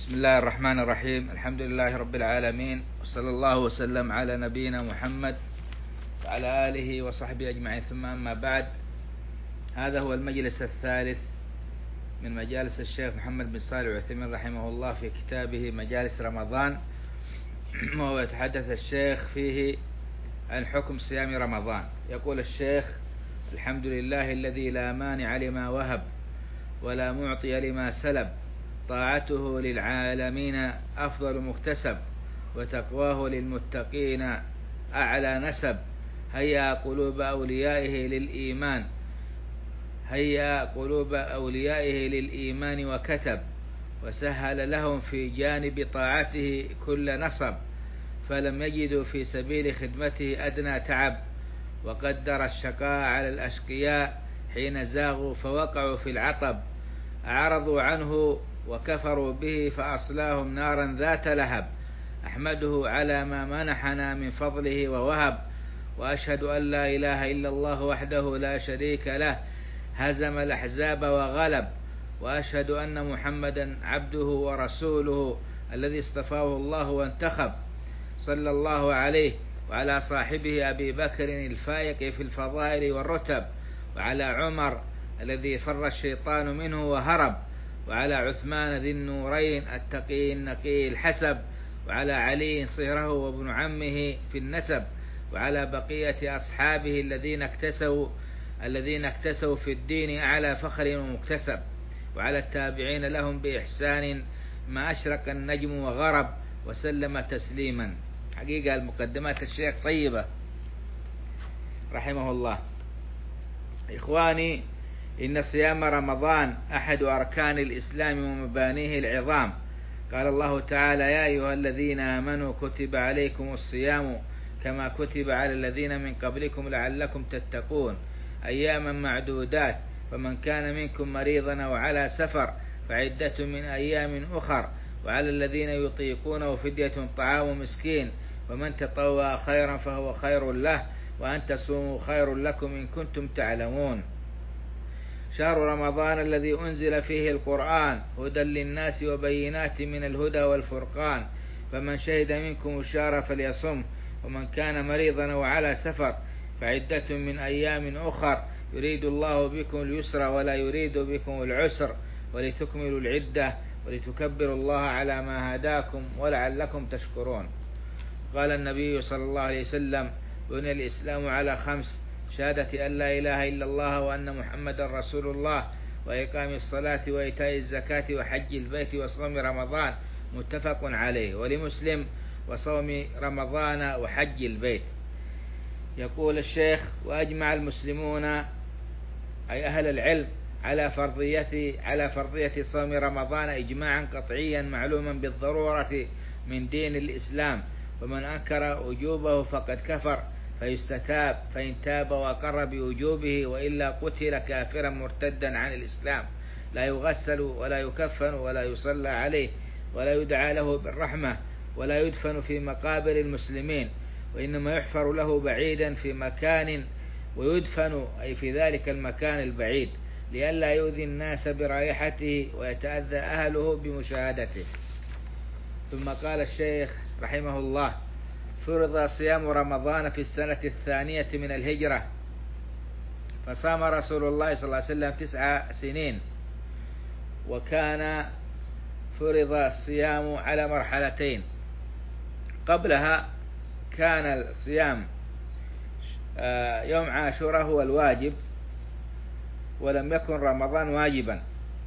بسم الله الرحمن الرحيم. الحمد لله رب العالمين، وصلى الله وسلم على نبينا محمد وعلى آله وصحبه أجمعين، ثم أما بعد. هذا هو المجلس الثالث من مجالس الشيخ محمد بن صالح العثيمين رحمه الله في كتابه مجالس رمضان، وهو يتحدث الشيخ فيه عن حكم صيام رمضان. يقول الشيخ: الحمد لله الذي لا مانع لما وهب ولا معطي لما سلب، طاعته للعالمين أفضل مكتسب، وتقواه للمتقين أعلى نسب. هيا قلوب أوليائه للإيمان، هيا قلوب أوليائه للإيمان وكتب، وسهل لهم في جانب طاعته كل نصب، فلم يجدوا في سبيل خدمته أدنى تعب، وقدر الشقاء على الأشقياء حين زاغوا فوقعوا في العطب، أعرضوا عنه وكفروا به فأصلاهم نارا ذات لهب. أحمده على ما منحنا من فضله ووهب، وأشهد أن لا إله إلا الله وحده لا شريك له، هزم الأحزاب وغلب، وأشهد أن محمدا عبده ورسوله الذي اصطفاه الله وانتخب، صلى الله عليه وعلى صاحبه أبي بكر الفائق في الفضائل والرتب، وعلى عمر الذي فر الشيطان منه وهرب، وعلى عثمان ذي النورين التقي النقي الحسب، وعلى علي صهره وابن عمه في النسب، وعلى بقية أصحابه الذين اكتسوا في الدين أعلى فخر ومكتسب، وعلى التابعين لهم بإحسان ما أشرق النجم وغرب، وسلم تسليما. حقيقة المقدمات الشيخ طيبة رحمه الله. إخواني، إن صيام رمضان أحد أركان الإسلام ومبانيه العظام. قال الله تعالى: يا أيها الذين آمنوا كتب عليكم الصيام كما كتب على الذين من قبلكم لعلكم تتقون، أياما معدودات، فمن كان منكم مريضا أو على سفر فعدة من أيام أخر، وعلى الذين يطيقونه فدية طعام مسكين، ومن تطوع خيرا فهو خير له، وأن تصوموا خير لكم إن كنتم تعلمون. شهر رمضان الذي أنزل فيه القرآن هدى للناس وبينات من الهدى والفرقان، فمن شهد منكم الشهر فليصم، ومن كان مريضا أو على سفر فعدة من أيام أخر، يريد الله بكم اليسر ولا يريد بكم العسر، ولتكملوا العدة ولتكبروا الله على ما هداكم ولعلكم تشكرون. قال النبي صلى الله عليه وسلم: بني الإسلام على 5: شهادة أن لا إله إلا الله وأن محمدا رسول الله، وإقام الصلاة وإيتاء الزكاة وحج البيت وصوم رمضان، متفق عليه. ولمسلم: وصوم رمضان وحج البيت. يقول الشيخ: وأجمع المسلمون أي أهل العلم على فرضية صوم رمضان إجماعا قطعيا معلوما بالضرورة من دين الإسلام، ومن أنكر وجوبه فقد كفر، فيستتاب، فإن تاب وأقر بوجوبه وإلا قتل كافرا مرتدا عن الإسلام، لا يغسل ولا يكفن ولا يصلى عليه ولا يدعى له بالرحمة ولا يدفن في مقابر المسلمين، وإنما يحفر له بعيدا في مكان ويدفن أي في ذلك المكان البعيد، لئلا يؤذي الناس برائحته ويتأذى أهله بمشاهدته. ثم قال الشيخ رحمه الله: فرض صيام رمضان في السنة 2 من الهجرة، فصام رسول الله صلى الله عليه وسلم 9 سنين، وكان فرض الصيام على مرحلتين. قبلها كان الصيام يوم عاشوراء هو الواجب، ولم يكن رمضان واجبا.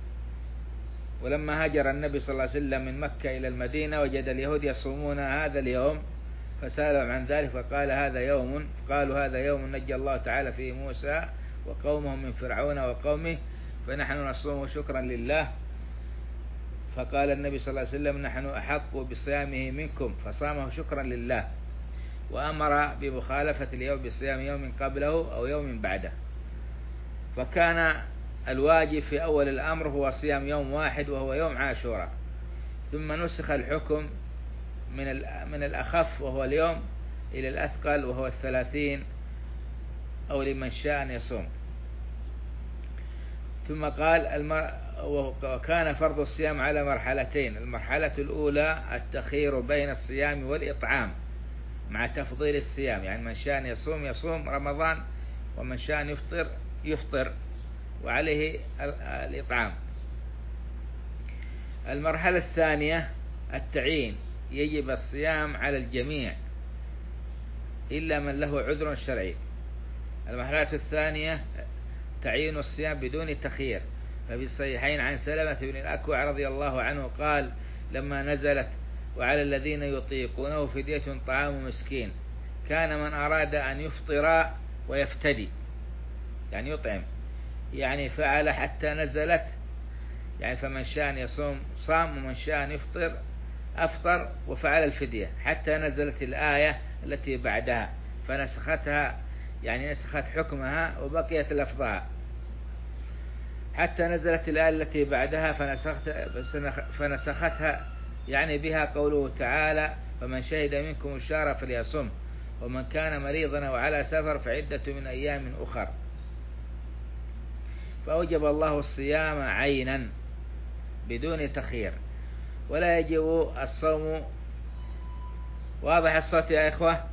ولما هاجر النبي صلى الله عليه وسلم من مكة إلى المدينة وجد اليهود يصومون هذا اليوم، فسألهم عن ذلك فقالوا هذا يوم نجى الله تعالى فيه موسى وقومه من فرعون وقومه، فنحن نصوم شكرا لله. فقال النبي صلى الله عليه وسلم: نحن أحق بصيامه منكم، فصامه شكرا لله، وأمر بمخالفة اليوم بصيام يوم قبله أو يوم بعده. فكان الواجب في أول الأمر هو صيام يوم واحد وهو يوم عاشوراء، ثم نسخ الحكم من الأخف وهو اليوم إلى الأثقل وهو 30، أو لمن شاء أن يصوم. ثم قال: وكان فرض الصيام على مرحلتين: المرحلة الأولى التخيير بين الصيام والإطعام مع تفضيل الصيام، يعني من شاء يصوم يصوم رمضان، ومن شاء يفطر يفطر وعليه الإطعام. المرحلة الثانية التعيين، يجب الصيام على الجميع إلا من له عذر شرعي. المرحلة الثانية تعيين الصيام بدون تخيير، ففي الصحيحين عن سلمة بن الأكوع رضي الله عنه قال: لما نزلت وعلى الذين يطيقونه فدية طعام مسكين، كان من أراد أن يفطر ويفتدي، يعني يطعم، يعني فعل حتى نزلت، يعني فمن شاء يصوم صام ومن شاء يفطر أفطر، وفعل الفدية حتى نزلت الآية التي بعدها فنسختها، يعني نسخت حكمها وبقيت لفظها، حتى نزلت الآية التي بعدها فنسختها، يعني بها قوله تعالى: فمن شهد منكم الشهر فليصم، ومن كان مريضا أو على سفر فعدة من أيام أخر. فأوجب الله الصيام عينا بدون تخيير، ولا يجب الصوم. واضح الصوت يا إخوة؟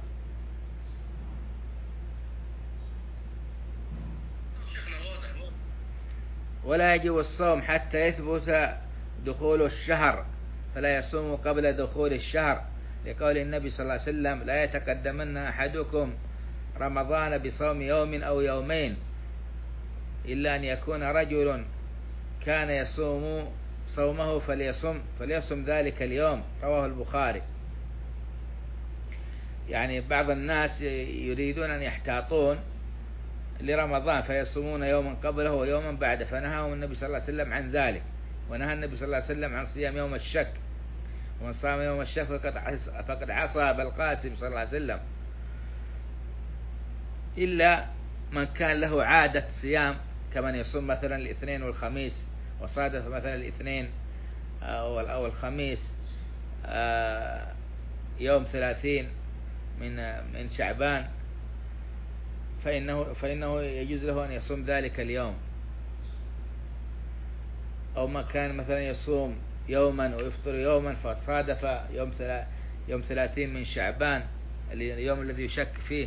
ولا يجب الصوم حتى يثبت دخول الشهر، فلا يصوم قبل دخول الشهر، لقول النبي صلى الله عليه وسلم: لا يتقدمن أحدكم رمضان بصوم يوم أو يومين إلا أن يكون رجل كان يصوم صومه فليصم ذلك اليوم. رواه البخاري. يعني بعض الناس يريدون أن يحتاطون لرمضان فيصومون يوما قبله ويوما بعده، فنهاهم النبي صلى الله عليه وسلم عن ذلك، ونهى النبي صلى الله عليه وسلم عن صيام يوم الشك، ومن صام يوم الشك فقد عصى أبا القاسم صلى الله عليه وسلم، إلا من كان له عادة صيام، كمن يصوم مثلا الاثنين والخميس وصادف مثلا الاثنين أو الخميس يوم 30 من شعبان، فإنه يجوز له أن يصوم ذلك اليوم. أو ما كان مثلا يصوم يوما ويفطر يوما فصادف يوم 30 من شعبان، اليوم الذي يشك فيه،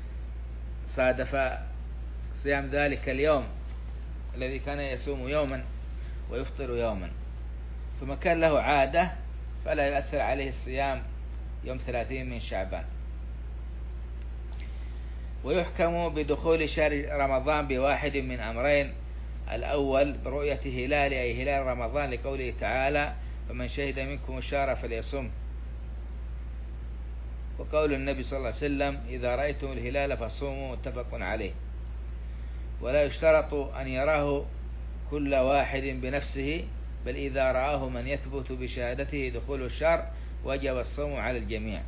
صادف صيام ذلك اليوم الذي كان يصوم يوما ويفطر يوما، ثم كان له عادة فلا يؤثر عليه الصيام يوم 30 من شعبان. ويحكم بدخول شهر رمضان بواحد من أمرين: الأول برؤية هلال، أي هلال رمضان، لقوله تعالى: فمن شهد منكم الشهر فليصم، وقول النبي صلى الله عليه وسلم: إذا رأيتم الهلال فصوموا، متفق عليه. ولا يشترط أن يراه كل واحد بنفسه، بل إذا رآه من يثبت بشهادته دخول الشهر وجب الصوم على الجميع.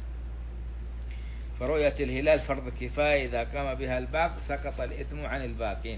فرؤية الهلال فرض كفاية، إذا قام بها البعض سقط الإثم عن الباقين.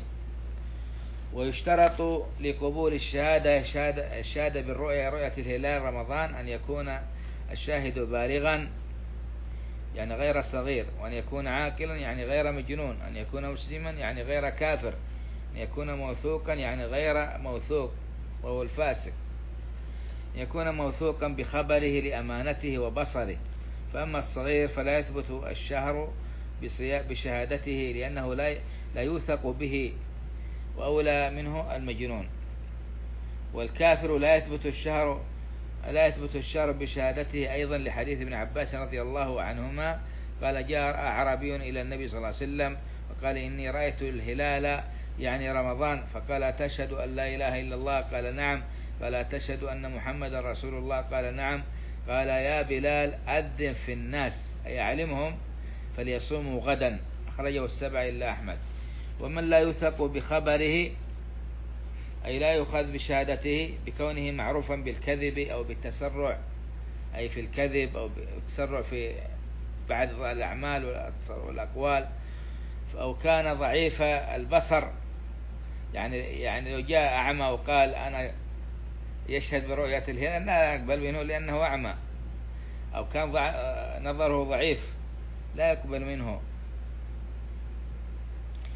ويشترط لقبول الشهادة بالرؤية، رؤية الهلال رمضان، أن يكون الشاهد بالغا يعني غير صغير، وأن يكون عاقلا يعني غير مجنون، أن يكون مسلما يعني غير كافر، أن يكون موثوقا يعني غير موثوق وهو الفاسق، أن يكون موثوقا بخبره لأمانته وبصره. فأما الصغير فلا يثبت الشهر بشهادته لأنه لا يوثق به، وأولى منه المجنون. والكافر لا يثبت الشهر بشهادته أيضا، لحديث ابن عباس رضي الله عنهما قال: جاء أعرابي إلى النبي صلى الله عليه وسلم فقال: إني رأيت الهلال يعني رمضان، فقال: تشهد أن لا إله إلا الله؟ قال: نعم. قال: تشهد أن محمد رسول الله؟ قال: نعم. قال: يا بلال أذن في الناس، أي علمهم فليصوموا غدا. أخرجه السبع إلا أحمد. ومن لا يوثق بخبره، أي لا يؤخذ بشهادته بكونه معروفا بالكذب أو بالتسرع، أي في الكذب أو بالتسرع في بعض الأعمال والأقوال، أو كان ضعيف البصر، يعني لو جاء أعمى وقال: أنا يشهد برؤية الهلال، لا يقبل منه لأنه أعمى، أو كان نظره ضعيف لا يقبل منه،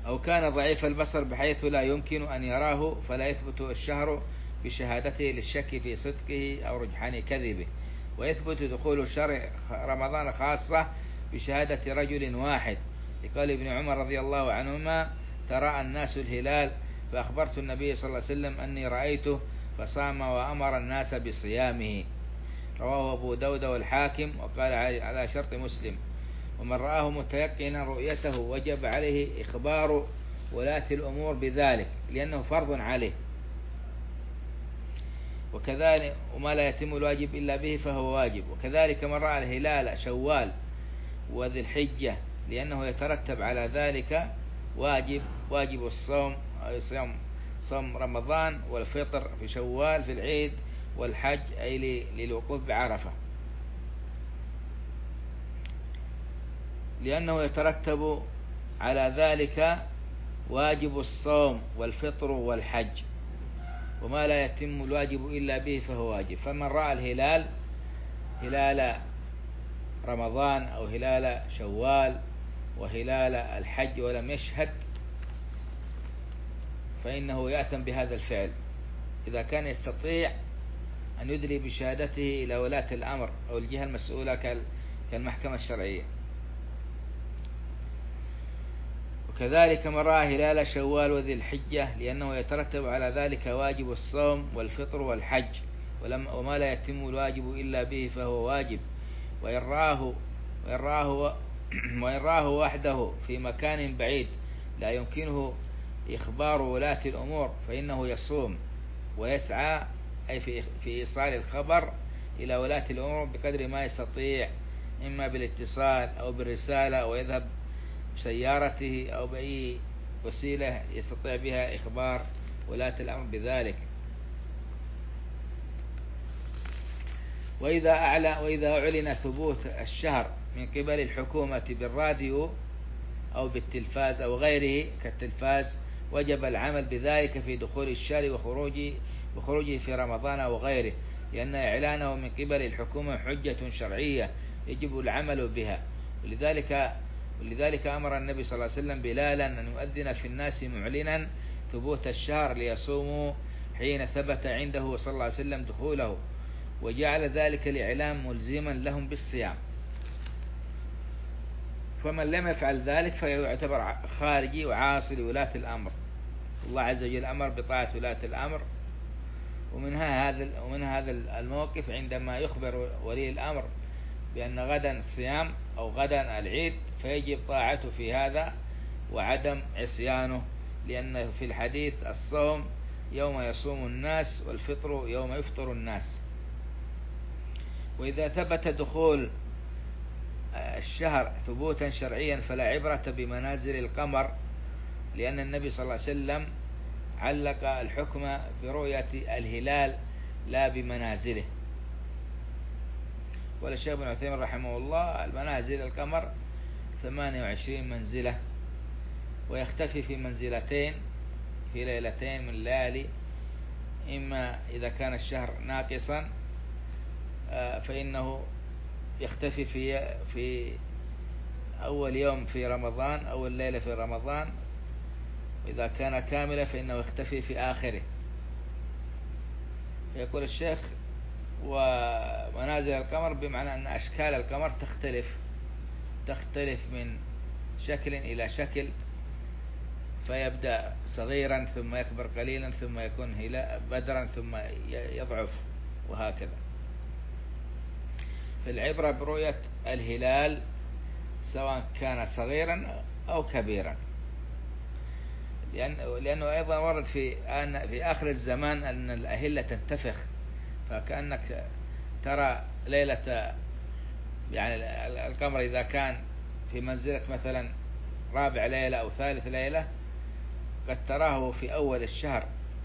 أو كان ضعيف البصر بحيث لا يمكن أن يراه فلا يثبت الشهر بشهادته للشك في صدقه أو رجحان كذبه، ويثبت دخول شهر رمضان خاصة بشهادة رجل واحد، لقال ابن عمر رضي الله عنهما: تراءى الناس الهلال فأخبرت النبي صلى الله عليه وسلم أني رأيته فصام وأمر الناس بصيامه. رواه أبو داود والحاكم وقال على شرط مسلم. ومن رآه متيقنا رؤيته وجب عليه إخبار ولاة الأمور بذلك لأنه فرض عليه، وكذلك وما لا يتم الواجب إلا به فهو واجب. وكذلك من رأى الهلال شوال وذي الحجة لأنه يترتب على ذلك واجب الصوم، صوم رمضان والفطر في شوال في العيد والحج أي للوقوف بعرفة، لأنه يترتب على ذلك واجب الصوم والفطر والحج، وما لا يتم الواجب إلا به فهو واجب. فمن رأى الهلال هلال رمضان أو هلال شوال وهلال الحج ولم يشهد فإنه يأثم بهذا الفعل إذا كان يستطيع أن يدري بشهادته إلى ولاة الأمر أو الجهة المسؤولة كالمحكمة الشرعية. وكذلك من رأى هلال شوال وذي الحجة لأنه يترتب على ذلك واجب الصوم والفطر والحج، وما لا يتم الواجب إلا به فهو واجب. وإن راه وحده في مكان بعيد لا يمكنه إخبار ولاة الأمور فإنه يصوم ويسعى أي في إيصال الخبر إلى ولاة الأمور بقدر ما يستطيع، إما بالاتصال أو بالرسالة أو يذهب بسيارته أو بأي وسيلة يستطيع بها إخبار ولاة الأمر بذلك. وإذا أعلن ثبوت الشهر من قبل الحكومة بالراديو أو بالتلفاز أو غيره كالتلفاز وجب العمل بذلك في دخول الشهر وخروجه في رمضان وغيره، لأن إعلانه من قبل الحكومة حجة شرعية يجب العمل بها. ولذلك أمر النبي صلى الله عليه وسلم بلالا أن يؤذن في الناس معلنا ثبوت الشهر ليصوموا حين ثبت عنده صلى الله عليه وسلم دخوله، وجعل ذلك الإعلام ملزما لهم بالصيام. فمن لم يفعل ذلك فيعتبر خارجي وعاصي لولاة الأمر. الله عز وجل أمر بطاعة ولاة الأمر، ومنها هذا الموقف عندما يخبر ولي الأمر بأن غدا الصيام أو غدا العيد فيجب طاعته في هذا وعدم عصيانه، لأن في الحديث الصوم يوم يصوم الناس والفطر يوم يفطر الناس. وإذا ثبت دخول الشهر ثبوتا شرعيا فلا عبرة بمنازل القمر، لأن النبي صلى الله عليه وسلم علق الحكم برؤية الهلال لا بمنازله. والشيخ ابن عثيمين رحمه الله المنازل القمر 28 منزلة، ويختفي في منزلتين في ليلتين من الليالي، إما إذا كان الشهر ناقصا فإنه يختفي في أول يوم في رمضان أول ليلة في رمضان، وإذا كان كاملا فإنه يختفي في آخره. يقول الشيخ: ومنازل القمر بمعنى أن أشكال القمر تختلف من شكل إلى شكل، فيبدأ صغيرا ثم يكبر قليلا ثم يكون بدرا ثم يضعف وهكذا. فالعبرة برؤية الهلال سواء كان صغيرا أو كبيرا، لأنه أيضا ورد في آخر الزمان أن الأهلة تنتفخ، فكأنك ترى ليلة يعني القمر إذا كان في منزلة مثلا رابع ليلة أو ثالث ليلة قد تراه في أول الشهر،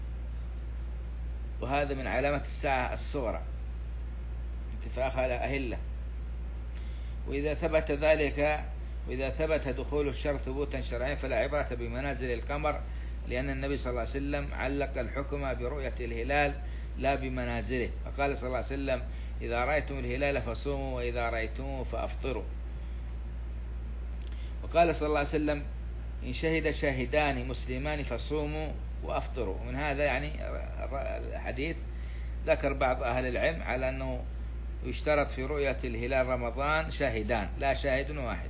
وهذا من علامة الساعة الصغرى انتفاخ الأهلة. وإذا ثبت ذلك وإذا ثبت دخول الشهر ثبوتا شرعيا فلا عبرة بمنازل القمر، لأن النبي صلى الله عليه وسلم علق الحكم برؤية الهلال لا بمنازله، فقال صلى الله عليه وسلم: إذا رأيتم الهلال فصوموا وإذا رأيتموه فأفطروا. وقال صلى الله عليه وسلم: إن شهد شاهدان مسلمان فصوموا وأفطروا. من هذا يعني الحديث ذكر بعض أهل العلم على أنه يشترط في رؤية الهلال رمضان شاهدان لا شاهد واحد،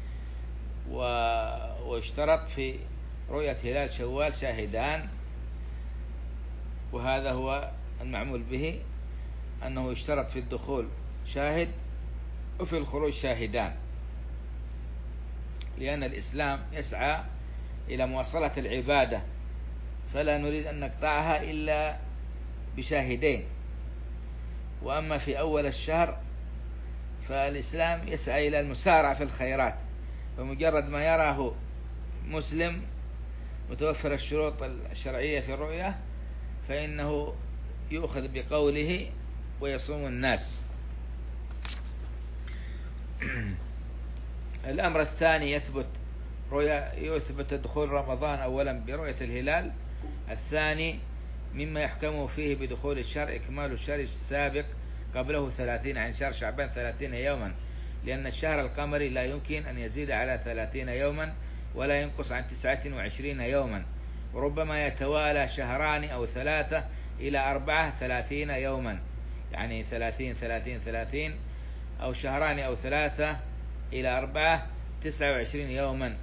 ويشترط في رؤية هلال شوال شاهدان، وهذا هو المعمول به، أنه يشترط في الدخول شاهد وفي الخروج شاهدان، لأن الإسلام يسعى إلى مواصلة العبادة، فلا نريد أن نقطعها إلا بشاهدين. وأما في أول الشهر فالإسلام يسعى إلى المسارعة في الخيرات، فمجرد ما يراه مسلم متوفر الشروط الشرعية في الرؤية فإنه يؤخذ بقوله ويصوم الناس. الأمر الثاني يثبت دخول رمضان أولا برؤية الهلال. الثاني مما يحكم فيه بدخول الشهر إكمال الشهر السابق قبله 30 عن شهر شعبان 30 يوما، لأن الشهر القمري لا يمكن أن يزيد على 30 يوما ولا ينقص عن 29 يوما، وربما يتوالى شهران أو 3 إلى 4 30 يوما، يعني 30 أو شهران أو 3 إلى 4 29 يوما،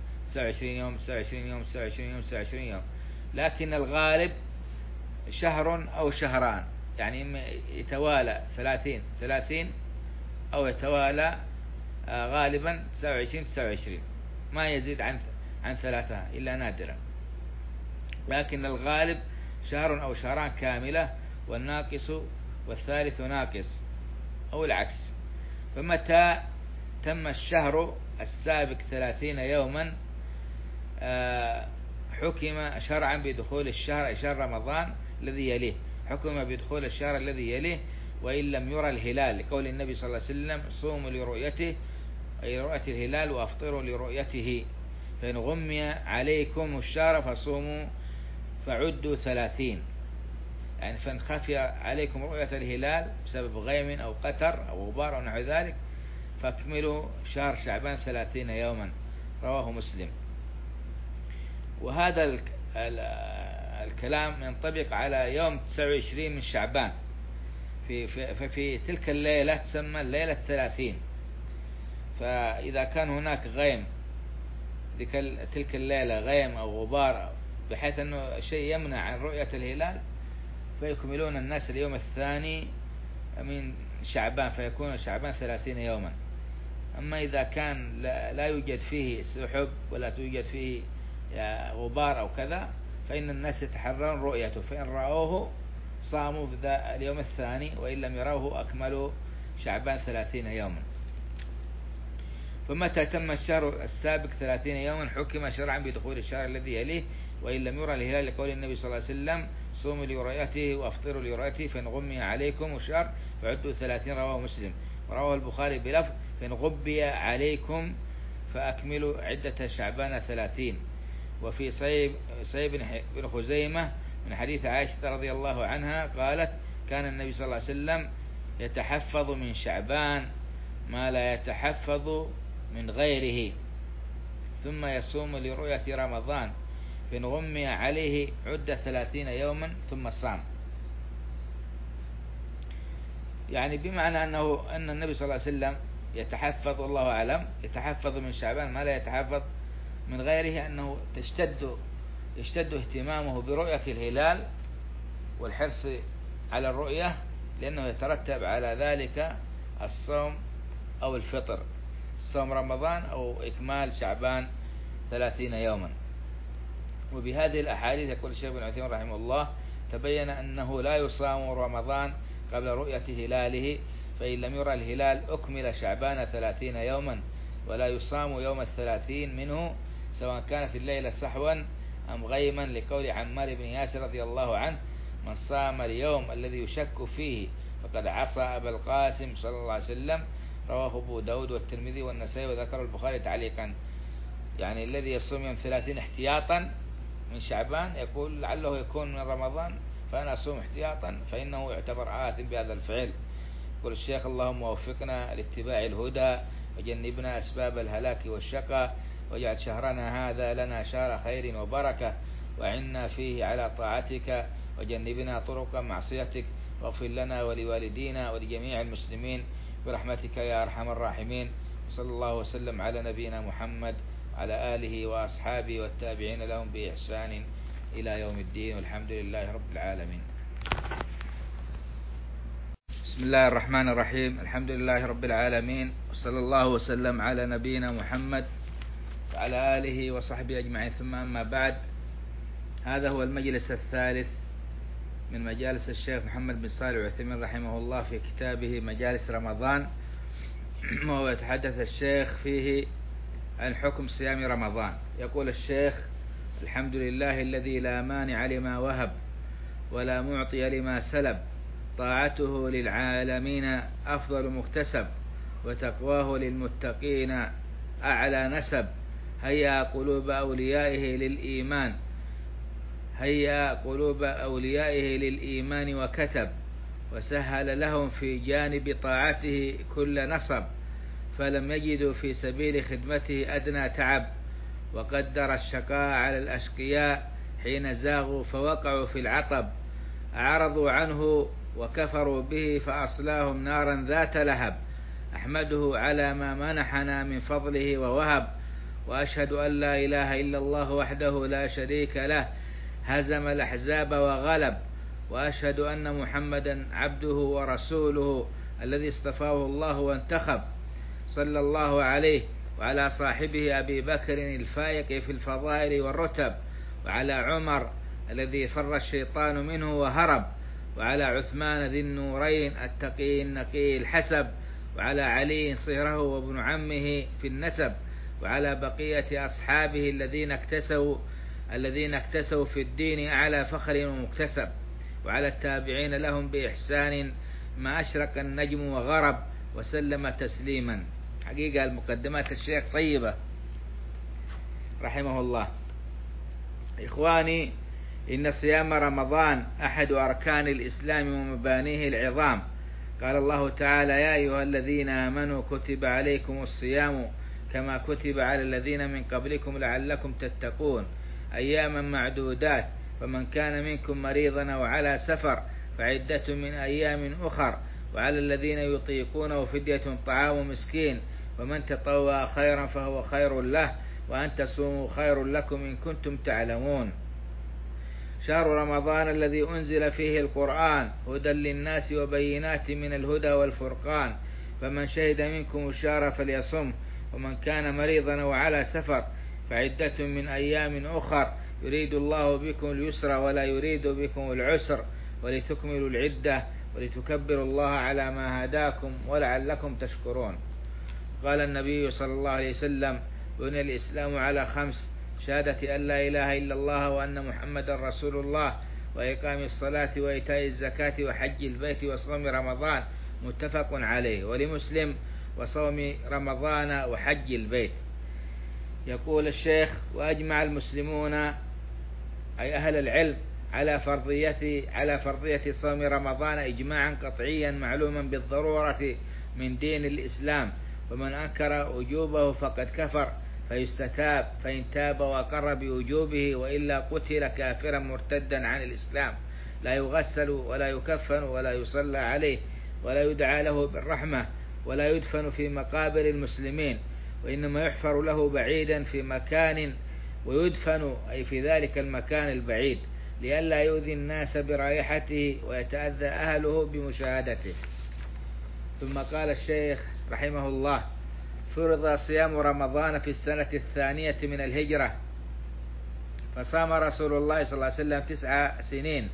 29 يوم. لكن الغالب شهر أو شهران، يعني يتوالى 30 أو يتوالى غالبا 29 ما يزيد عن 3 إلا نادرا، لكن الغالب شهر أو شهران كاملة، والناقص والثالث ناقص أو العكس. فمتى تم الشهر السابق 30 يوما حكم شرعا بدخول الشهر شهر رمضان الذي يليه، حكم بدخول الشهر الذي يليه وإن لم يرى الهلال، لقول النبي صلى الله عليه وسلم صوموا لرؤيته، أي رؤية الهلال، وأفطروا لرؤيته، فإن غمي عليكم الشهر فصوموا فعدوا 30. يعني فإن خفي عليكم رؤية الهلال بسبب غيم أو قتر أو غبار أو نحو ذلك فاكملوا شهر شعبان 30 يوما، رواه مسلم. وهذا الكلام ينطبق على يوم 29 من شعبان، في تلك الليلة تسمى الليلة 30. فإذا كان هناك غيم تلك الليلة، غيم أو غبار بحيث أنه شيء يمنع عن رؤية الهلال، فيكملون الناس اليوم الثاني من شعبان، فيكون شعبان 30 يوما. أما إذا كان لا يوجد فيه سحب ولا توجد فيه غبار أو كذا فإن الناس يتحرون رؤيته، فإن رأوه صاموا في اليوم الثاني، وإن لم يروه أكملوا شعبان 30 يوما. فمتى تم الشهر السابق 30 يوما حكم شرعا بدخول الشهر الذي يليه وإن لم يرى الهلال، لقول النبي صلى الله عليه وسلم صوموا لرؤيته وأفطروا لرؤيته، فإن غمي عليكم الشهر فعدوا 30، رواه مسلم. ورواه البخاري بلفظ فإن غبي عليكم فأكملوا عدة شعبان 30. وفي صحيح بن خزيمة من حديث عائشة رضي الله عنها قالت كان النبي صلى الله عليه وسلم يتحفظ من شعبان ما لا يتحفظ من غيره، ثم يصوم لرؤية رمضان، فإن غمي عليه عد 30 يوما ثم صام. يعني بمعنى أن النبي صلى الله عليه وسلم يتحفظ، والله أعلم، يتحفظ من شعبان ما لا يتحفظ من غيره، أنه يشتد اهتمامه برؤية الهلال والحرص على الرؤية، لأنه يترتب على ذلك الصوم أو الفطر، صوم رمضان أو إكمال شعبان 30 يوما. وبهذه الأحاديث يقول الشيخ ابن عثيمين رحمه الله تبين أنه لا يصام رمضان قبل رؤية هلاله، فإن لم يرى الهلال أكمل شعبان 30 يوما، ولا يصام يوم 30 منه سواء كانت الليلة سحوا أم غيما، لقول عمار بن ياسر رضي الله عنه من صام اليوم الذي يشك فيه فقد عصى أبا القاسم صلى الله عليه وسلم، رواه أبو داود والترمذي والنسائي وذكر البخاري تعليقا. يعني الذي يصوم يوم 30 احتياطا من شعبان يقول لعله يكون من رمضان فأنا أصوم احتياطا، فإنه يعتبر آثم بهذا الفعل. يقول الشيخ اللهم وفقنا لاتباع الهدى وجنبنا أسباب الهلاك والشقى، واجعل شهرنا هذا لنا شهر خير وبركة، وعنا فيه على طاعتك، وجنبنا طرق معصيتك، واغفر لنا ولوالدينا ولجميع المسلمين برحمتك يا أرحم الراحمين. وصلى الله وسلم على نبينا محمد وعلى آله وأصحابه والتابعين لهم بإحسان إلى يوم الدين، والحمد لله رب العالمين. بسم الله الرحمن الرحيم. الحمد لله رب العالمين، وصلى الله وسلم على نبينا محمد وعلى آله وصحبه أجمعين، ثم أما بعد. هذا هو المجلس الثالث من مجالس الشيخ محمد بن صالح العثيمين رحمه الله في كتابه مجالس رمضان، وهو يتحدث الشيخ فيه عن حكم صيام رمضان. يقول الشيخ: الحمد لله الذي لا مانع لما وهب ولا معطي لما سلب، طاعته للعالمين أفضل مكتسب، وتقواه للمتقين أعلى نسب. هيا قلوب أوليائه للإيمان، هيا قلوب أوليائه للإيمان وكتب، وسهل لهم في جانب طاعته كل نصب، فلم يجدوا في سبيل خدمته أدنى تعب، وقدر الشقاء على الأشقياء حين زاغوا فوقعوا في العطب، أعرضوا عنه وكفروا به فأصلاهم نارا ذات لهب. أحمده على ما منحنا من فضله ووهب، وأشهد أن لا إله إلا الله وحده لا شريك له هزم الأحزاب وغلب، وأشهد أن محمدا عبده ورسوله الذي اصطفاه الله وانتخب، صلى الله عليه وعلى صاحبه أبي بكر الفائق في الفضائل والرتب، وعلى عمر الذي فر الشيطان منه وهرب، وعلى عثمان ذي النورين التقي النقي الحسب، وعلى علي صهره وابن عمه في النسب، وعلى بقية أصحابه الذين اكتسوا في الدين أعلى فخر ومكتسب، وعلى التابعين لهم بإحسان ما أشرق النجم وغرب، وسلم تسليما. حقيقة المقدمات الشيخ طيبة رحمه الله. إخواني، إن صيام رمضان أحد أركان الإسلام ومبانيه العظام. قال الله تعالى: يا أيها الذين آمنوا كتب عليكم الصيام كما كتب على الذين من قبلكم لعلكم تتقون، أياما معدودات، فمن كان منكم مريضا أو على سفر فعدة من أيام أخر، وعلى الذين يطيقونه فدية طعام مسكين، ومن تطوع خيرا فهو خير له، وأن تصوموا خير لكم إن كنتم تعلمون. شهر رمضان الذي أنزل فيه القرآن هدى للناس وبينات من الهدى والفرقان، فمن شهد منكم الشهر فليصم، ومن كان مريضا أو على سفر فعدة من أيام أخر، يريد الله بكم اليسر ولا يريد بكم العسر، ولتكملوا العدة ولتكبروا الله على ما هداكم ولعلكم تشكرون. قال النبي صلى الله عليه وسلم: بني الإسلام على 5: شهادة أن لا إله إلا الله وأن محمدا رسول الله، وإقام الصلاة وإيتاء الزكاة وحج البيت وصوم رمضان، متفق عليه. ولمسلم: وصوم رمضان وحج البيت. يقول الشيخ: وأجمع المسلمون أي أهل العلم على فرضية صوم رمضان إجماعا قطعيا معلوما بالضرورة من دين الإسلام، ومن أنكر وجوبه فقد كفر، فيستتاب، فإن تاب وأقر بوجوبه وإلا قتل كافرا مرتدا عن الإسلام، لا يغسل ولا يكفن ولا يصلى عليه ولا يدعى له بالرحمة ولا يدفن في مقابر المسلمين، وإنما يحفر له بعيدا في مكان ويدفن أي في ذلك المكان البعيد، لئلا يؤذي الناس برائحته ويتأذى أهله بمشاهدته. ثم قال الشيخ رحمه الله: فرض صيام رمضان في السنة 2 من الهجرة، فصام رسول الله صلى الله عليه وسلم 9 سنين،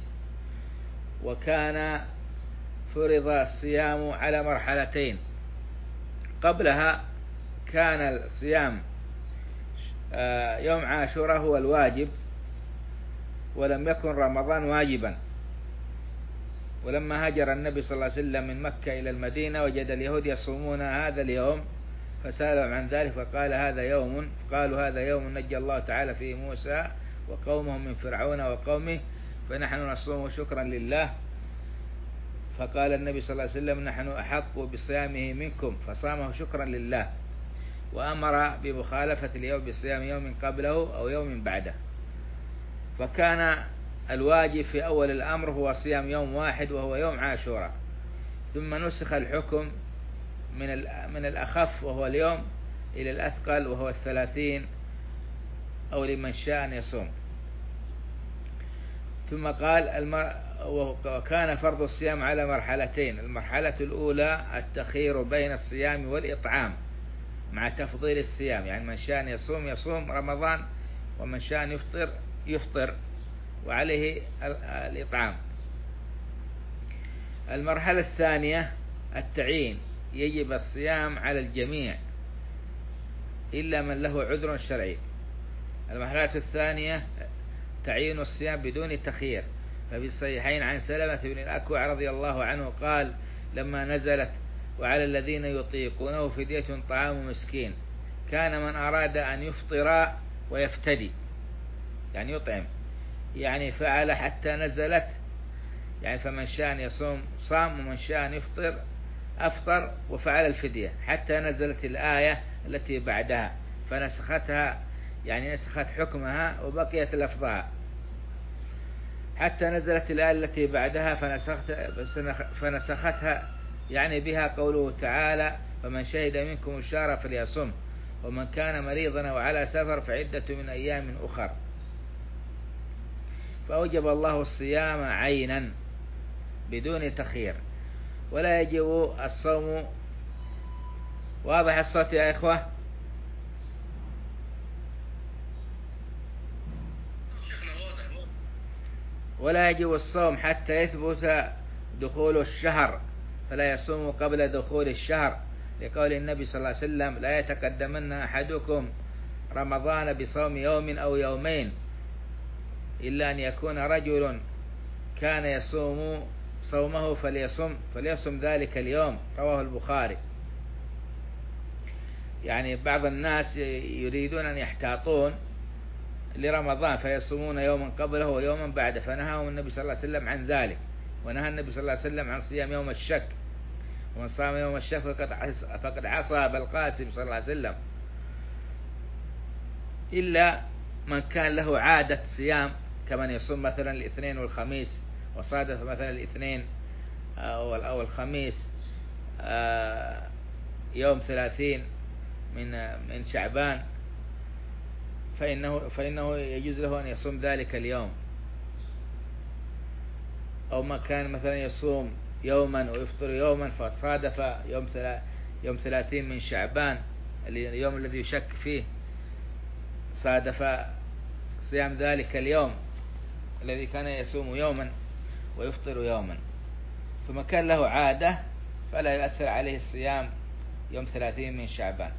وكان فرض الصيام على مرحلتين. قبلها كان الصيام يوم عاشوراء هو الواجب، ولم يكن رمضان واجبا. ولما هاجر النبي صلى الله عليه وسلم من مكة إلى المدينة وجد اليهود يصومون هذا اليوم، فسألهم عن ذلك فقال: قالوا هذا يوم نجى الله تعالى فيه موسى وقومه من فرعون وقومه، فنحن نصوم شكرا لله. فقال النبي صلى الله عليه وسلم: نحن أحق بصيامه منكم، فصامه شكرا لله. وأمر بمخالفة اليوم بصيام يوم قبله أو يوم بعده. فكان الواجب في أول الأمر هو صيام يوم واحد وهو يوم عاشوراء، ثم نسخ الحكم من الأخف وهو اليوم إلى الأثقل وهو 30 أو لمن شاء أن يصوم. ثم قال وكان فرض الصيام على مرحلتين: المرحلة الأولى التخيير بين الصيام والإطعام مع تفضيل الصيام، يعني من شاء أن يصوم يصوم رمضان، ومن شاء أن يفطر يفطر وعليه الإطعام. المرحلة الثانية التعيين، يجب الصيام على الجميع إلا من له عذر شرعي. المرحلة الثانية تعيين الصيام بدون تخيير. ففي الصحيحين عن سلمة بن الأكوع رضي الله عنه قال: لما نزلت وعلى الذين يطيقونه فدية طعام مسكين، كان من أراد أن يفطر ويفتدي، يعني يطعم، يعني فعل حتى نزلت، يعني فمن شاء أن يصوم صام ومن شاء أن يفطر أفطر وفعل الفدية، حتى نزلت الآية التي بعدها فنسختها، يعني نسخت حكمها وبقيت لفظها، حتى نزلت الآية التي بعدها فنسختها، يعني بها قوله تعالى: فمن شهد منكم الشهر فليصم، ومن كان مريضا أو على سفر فعدة من أيام أخر. فأوجب الله الصيام عينا بدون تخيير، ولا يجب الصوم. واضح الصوت يا إخوة؟ ولا يجب الصوم حتى يثبت دخول الشهر، فلا يصوم قبل دخول الشهر، لقول النبي صلى الله عليه وسلم: لا يتقدمن أحدكم رمضان بصوم يوم أو يومين إلا أن يكون رجل كان يصوم صومه فليصم ذلك اليوم. رواه البخاري. يعني بعض الناس يريدون أن يحتاطون لرمضان فيصومون يوما قبله ويوما بعده، فنهاهم النبي صلى الله عليه وسلم عن ذلك، ونهى النبي صلى الله عليه وسلم عن صيام يوم الشك، ومن صام يوم الشك فقد عصى بالقاسم صلى الله عليه وسلم، إلا من كان له عادة صيام، كمن يصوم مثلا الاثنين والخميس وصادف مثلا الاثنين أو الخميس يوم 30 من شعبان، فإنه يجوز له أن يصوم ذلك اليوم. أو ما كان مثلا يصوم يوما ويفطر يوما فصادف يوم 30 من شعبان، اليوم الذي يشك فيه، صادف صيام ذلك اليوم الذي كان يصوم يوما ويفطر يوما، ثم كان له عادة فلا يؤثر عليه الصيام يوم 30 من شعبان.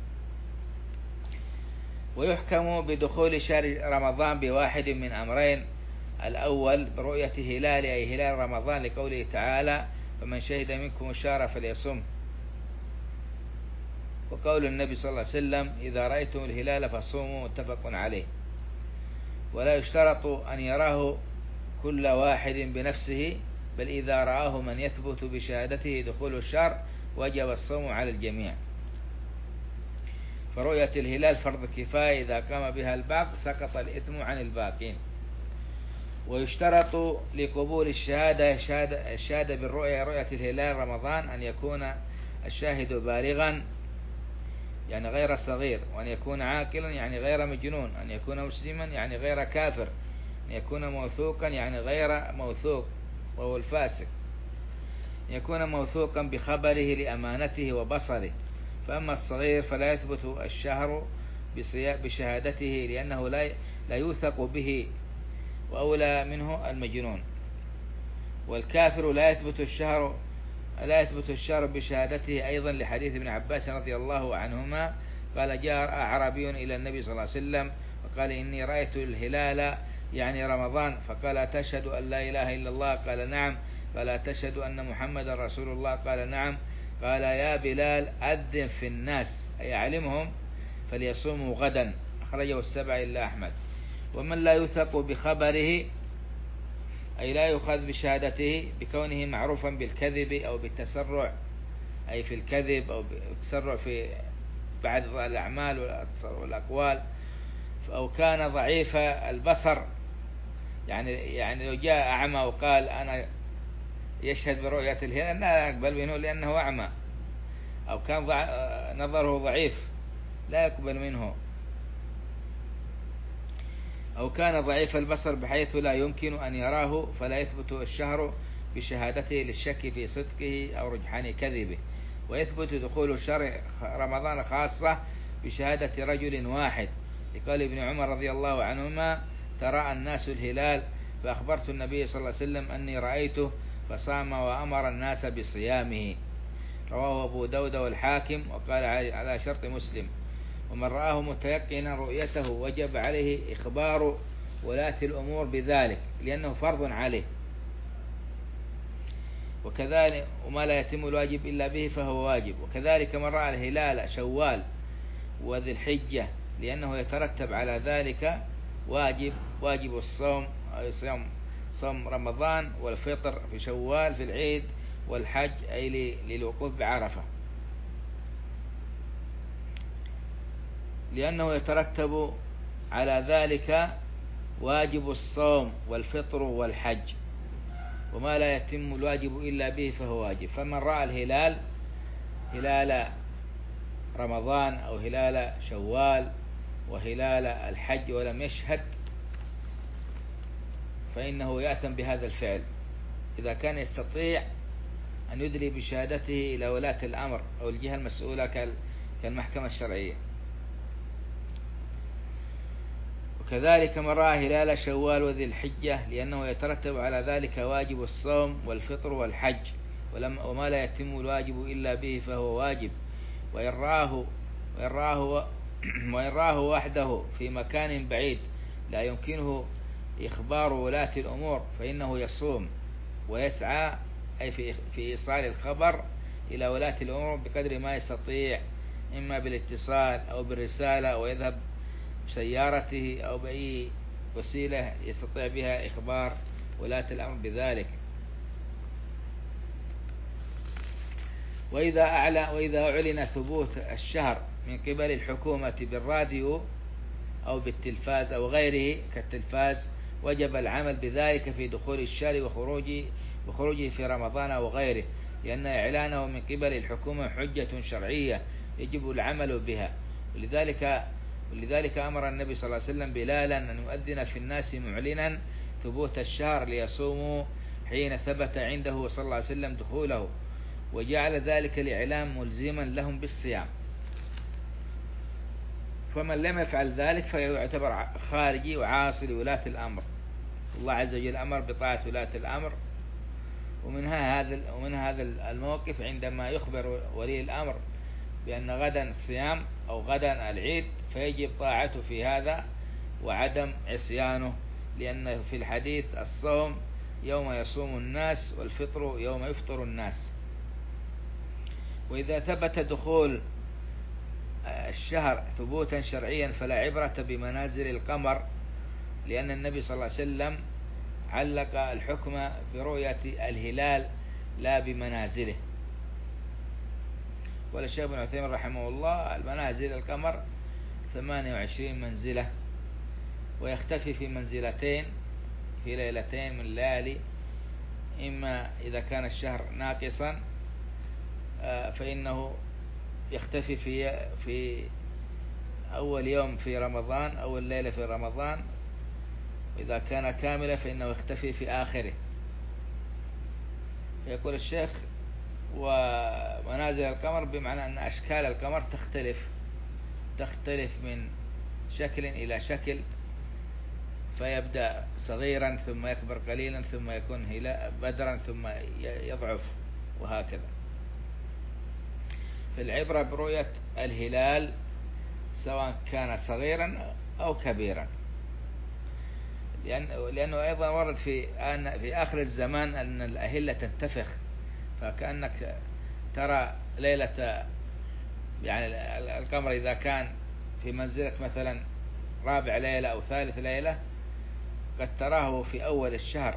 ويحكم بدخول شهر رمضان بواحد من أمرين: الأول برؤية هلال، أي هلال رمضان، لقوله تعالى: فمن شهد منكم الشهر فليصم، وقول النبي صلى الله عليه وسلم: إذا رأيتم الهلال فصوموا، متفق عليه. ولا يشترط أن يراه كل واحد بنفسه، بل إذا رآه من يثبت بشهادته دخول الشهر وجب الصوم على الجميع. فرؤية الهلال فرض كفاية، إذا قام بها البعض سقط الإثم عن الباقين. ويشترط لقبول الشهادة بالرؤية، رؤية الهلال رمضان، أن يكون الشاهد بالغا يعني غير صغير، وأن يكون عاقلا يعني غير مجنون، أن يكون مسلما يعني غير كافر، أن يكون موثوقا يعني غير موثوق وهو الفاسق، أن يكون موثوقا بخبره لأمانته وبصره. فأما الصغير فلا يثبت الشهر بشهادته لأنه لا يوثق به، وأولى منه المجنون. والكافر لا يثبت الشهر بشهادته أيضا، لحديث ابن عباس رضي الله عنهما قال: جاء أعرابي إلى النبي صلى الله عليه وسلم وقال: إني رأيت الهلال يعني رمضان، فقال: أتشهد أن لا إله إلا الله؟ قال: نعم. قال: أتشهد أن محمد رسول الله؟ قال: نعم. قال: يا بلال أذن في الناس، أي أعلمهم فليصوموا غدا. أخرجه السبع إلا أحمد. ومن لا يوثق بخبره، أي لا يؤخذ بشهادته بكونه معروفا بالكذب أو بالتسرع، أي في الكذب أو بالتسرع في بعد الأعمال والأقوال، أو كان ضعيف البصر، يعني لو جاء أعمى وقال أنا يشهد برؤية الهلال لا يقبل منه لأنه أعمى، أو كان نظره ضعيف لا يقبل منه، أو كان ضعيف البصر بحيث لا يمكن أن يراه فلا يثبت الشهر بشهادته للشك في صدقه أو رجحان كذبه، ويثبت دخول شهر رمضان خاصة بشهادة رجل واحد، لقال ابن عمر رضي الله عنهما: تراءى الناس الهلال فأخبرت النبي صلى الله عليه وسلم أني رأيته فصام وأمر الناس بصيامه. رواه أبو داود والحاكم وقال على شرط مسلم. ومن رآه متيقنا رؤيته وجب عليه إخبار ولاة الأمور بذلك لأنه فرض عليه، وكذلك وما لا يتم الواجب إلا به فهو واجب. وكذلك من رأى الهلال شوال وذي الحجة لأنه يترتب على ذلك واجب الصوم، أي صوم رمضان والفطر في شوال في العيد والحج أي للوقوف بعرفة، لأنه يترتب على ذلك واجب الصوم والفطر والحج، وما لا يتم الواجب إلا به فهو واجب. فمن رأى الهلال هلال رمضان أو هلال شوال وهلال الحج ولم يشهد فإنه يأتم بهذا الفعل إذا كان يستطيع أن يدلي بشهادته إلى ولاة الأمر أو الجهة المسؤولة كالمحكمة الشرعية. وكذلك من رأى هلال شوال وذي الحجة لأنه يترتب على ذلك واجب الصوم والفطر والحج، وما لا يتم الواجب إلا به فهو واجب. وإن رآه وحده في مكان بعيد لا يمكنه إخبار ولاة الأمور فإنه يصوم ويسعى أي في إيصال الخبر إلى ولاة الأمور بقدر ما يستطيع، إما بالاتصال أو بالرسالة، أو يذهب بسيارته أو بأي وسيلة يستطيع بها إخبار ولاة الأمر بذلك. وإذا أعلن ثبوت الشهر من قبل الحكومة بالراديو أو بالتلفاز أو غيره كالتلفاز وجب العمل بذلك في دخول الشهر وخروجه في رمضان وغيره، لأن إعلانه من قبل الحكومة حجة شرعية يجب العمل بها. ولذلك أمر النبي صلى الله عليه وسلم بلالا أن يؤذن في الناس معلنا ثبوت الشهر ليصوموا حين ثبت عنده صلى الله عليه وسلم دخوله، وجعل ذلك الإعلام ملزما لهم بالصيام. فمن لم يفعل ذلك فيعتبر خارجي وعاصي لولاة الأمر. الله عز وجل أمر بطاعة ولاة الأمر، ومن هذا الموقف عندما يخبر ولي الأمر بأن غدا صيام أو غدا العيد فيجب طاعته في هذا وعدم عصيانه، لأن في الحديث الصوم يوم يصوم الناس والفطر يوم يفطر الناس. وإذا ثبت دخول الشهر ثبوتا شرعيا فلا عبرة بمنازل القمر، لأن النبي صلى الله عليه وسلم علق الحكم برؤية الهلال لا بمنازله. قال الشيخ ابن عثيمين رحمه الله: المنازل القمر 28 منزلة، ويختفي في منزلتين في ليلتين من الليالي، إما إذا كان الشهر ناقصا فإنه يختفي في أول يوم في رمضان أو الليلة في رمضان، وإذا كان كاملا فإنه يختفي في آخره. يقول الشيخ: ومنازل القمر بمعنى أن أشكال القمر تختلف من شكل إلى شكل، فيبدأ صغيرا ثم يكبر قليلا ثم يكون بدرا ثم يضعف وهكذا. فالعبرة برؤية الهلال سواء كان صغيرا أو كبيرا، لأنه أيضا ورد في آخر الزمان أن الأهلة تنتفخ، فكأنك ترى ليلة يعني القمر إذا كان في منزلة مثلا رابع ليلة أو ثالث ليلة قد تراه في أول الشهر،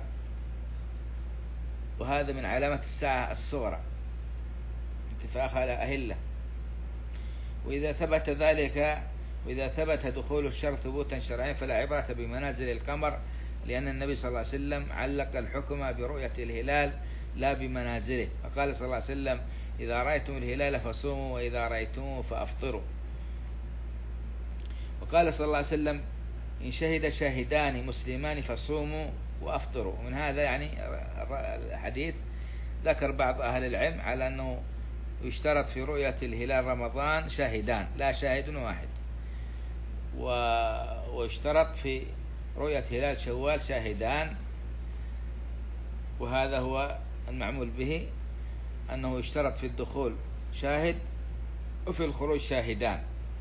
وهذا من علامة الساعة الصغرى انتفاخها الأهلة. وإذا ثبت ذلك، وإذا ثبت دخول الشهر ثبوتا شرعيا فلا عبرة بمنازل القمر، لأن النبي صلى الله عليه وسلم علق الحكم برؤية الهلال لا بمنازله، فقال صلى الله عليه وسلم: إذا رأيتم الهلال فصوموا، وإذا رأيتموه فأفطروا. وقال صلى الله عليه وسلم: إن شهد شاهدان مسلمان فصوموا وأفطروا. ومن هذا يعني الحديث ذكر بعض أهل العلم على أنه يشترط في رؤية الهلال رمضان شاهدان، لا شاهد واحد، ويشترط في رؤية هلال شوال شاهدان، وهذا هو المعمول به، أنه يشترط في الدخول شاهد وفي الخروج شاهدان،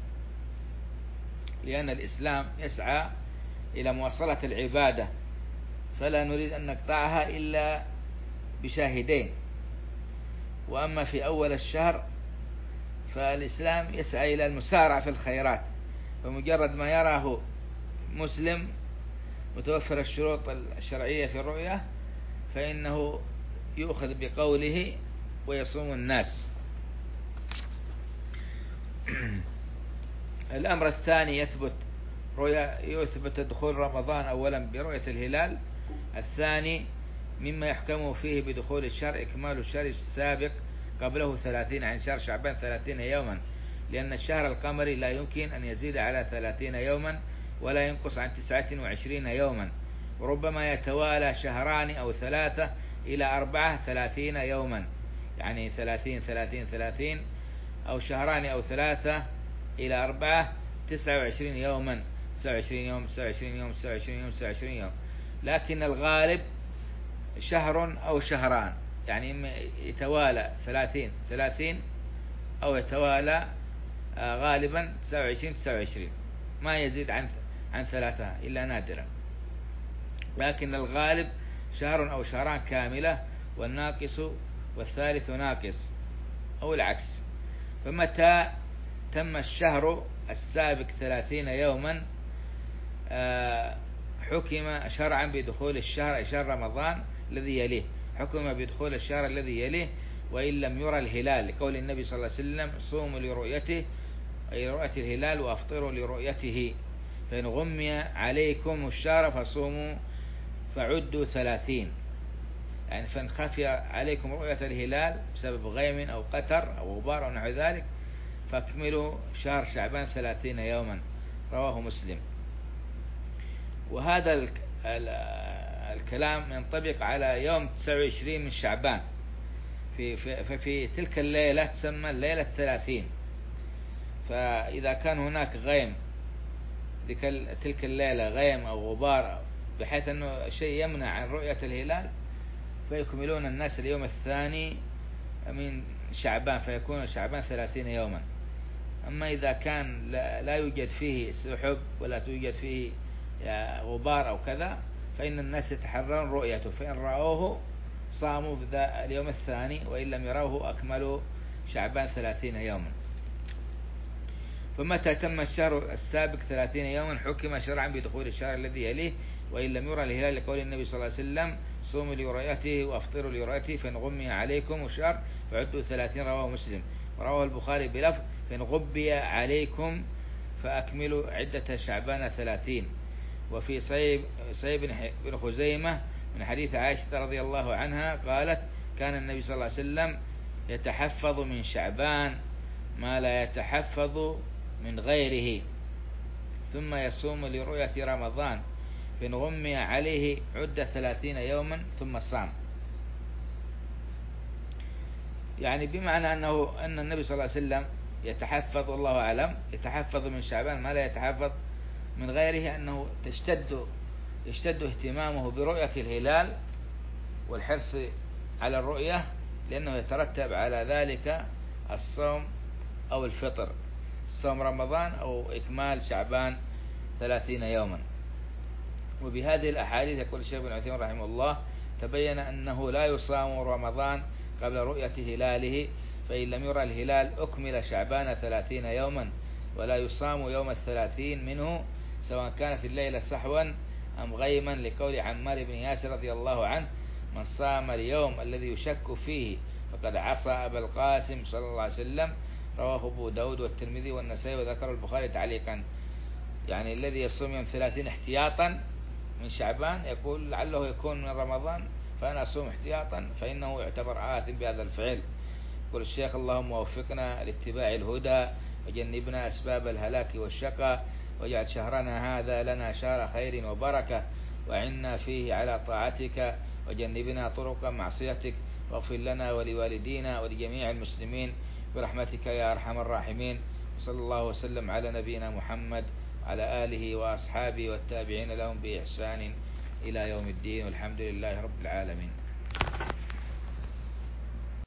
لأن الإسلام يسعى إلى مواصلة العبادة، فلا نريد أن نقطعها إلا بشاهدين. وأما في أول الشهر فالإسلام يسعى إلى المسارعة في الخيرات، فمجرد ما يراه مسلم متوفر الشروط الشرعية في الرؤية فإنه يؤخذ بقوله ويصوم الناس. الأمر الثاني يثبت دخول رمضان أولا برؤية الهلال. الثاني مما يحكم فيه بدخول الشهر إكمال الشهر السابق قبله 30 عن شهر شعبان 30 يوما، لأن الشهر القمري لا يمكن أن يزيد على 30 يوما ولا ينقص عن 29 يوما، وربما يتوالى شهران أو 3 إلى 4 30 يوما، يعني 30 أو شهران أو 3 إلى 4 29 يوما، 29 يوم 29 يوم 29 يوم 29 يوم. لكن الغالب شهر أو شهران، يعني يتوالى 30 أو يتوالى غالبا 29 ما يزيد عن 3 إلا نادرا، لكن الغالب شهر أو شهران كاملة، والناقص والثالث ناقص أو العكس. فمتى تم الشهر السابق 30 يوما حكم شرعا بدخول الشهر شهر رمضان الذي يليه، حكم بدخول الشهر الذي يليه وإن لم يرى الهلال، لقول النبي صلى الله عليه وسلم: صوموا لرؤيته، أي رؤية الهلال، وأفطروا لرؤيته، فإن غمي عليكم الشهر فصوموا فعدوا 30. يعني فإن خفي عليكم رؤية الهلال بسبب غيم أو قتر أو غبار أو نحو ذلك فاكملوا شهر شعبان 30 يوما، رواه مسلم. وهذا الكلام ينطبق على يوم 29 من شعبان، في تلك الليلة تسمى الليلة 30. فإذا كان هناك غيم تلك الليلة، غيم أو غبار بحيث أنه شيء يمنع عن رؤية الهلال، فيكملون الناس اليوم الثاني من شعبان، فيكون شعبان 30 يوما. أما إذا كان لا يوجد فيه سحب ولا توجد فيه غبار أو كذا، فإن الناس يتحرون رؤيته، فإن رأوه صاموا في اليوم الثاني، وإن لم يروه أكملوا شعبان 30 يوما. فمتى تم الشهر السابق 30 يوما حكم شرعا بدخول الشهر الذي يليه وإن لم يرى الهلال، لقول النبي صلى الله عليه وسلم: صوموا لرؤيته وأفطروا لرؤيته، فإن غمي عليكم الشهر فعدوا 30، رواه مسلم. ورواه البخاري بلفظ: فإن غبي عليكم فأكملوا عدة شعبان 30. وفي صحيح بن خزيمة من حديث عائشة رضي الله عنها قالت: كان النبي صلى الله عليه وسلم يتحفظ من شعبان ما لا يتحفظ من غيره، ثم يصوم لرؤية رمضان، فإن غمي عليه عد 30 يوما ثم صام. يعني بمعنى أن النبي صلى الله عليه وسلم يتحفظ، والله أعلم، يتحفظ من شعبان ما لا يتحفظ من غيره، أنه يشتد اهتمامه برؤية الهلال والحرص على الرؤية، لأنه يترتب على ذلك الصوم أو الفطر، صوم رمضان أو إكمال شعبان 30 يوما. وبهذه الأحاديث يقول الشيخ بن عثيمين رحمه الله: تبين أنه لا يصام رمضان قبل رؤية هلاله، فإن لم يرى الهلال أكمل شعبان 30 يوما، ولا يصام يوم 30 منه سواء كانت الليلة سحوا أم غيما، لقول عمار بن ياسر رضي الله عنه: من صام اليوم الذي يشك فيه فقد عصى أبا القاسم صلى الله عليه وسلم، رواه أبو داود والترمذي والنسائي وذكر البخاري تعليقا. يعني الذي يصوم يوم 30 احتياطا من شعبان يقول لعله يكون من رمضان، فأنا أصوم احتياطا فإنه يعتبر آثم بهذا الفعل. يقول الشيخ: اللهم وفقنا لاتباع الهدى وجنبنا أسباب الهلاك والشقاء، واجعل شهرنا هذا لنا شهر خير وبركة، وعنا فيه على طاعتك، وجنبنا طرق معصيتك، واغفر لنا ولوالدينا ولجميع المسلمين برحمتك يا أرحم الراحمين. وصلى الله وسلم على نبينا محمد وعلى آله وأصحابه والتابعين لهم بإحسان إلى يوم الدين، والحمد لله رب العالمين.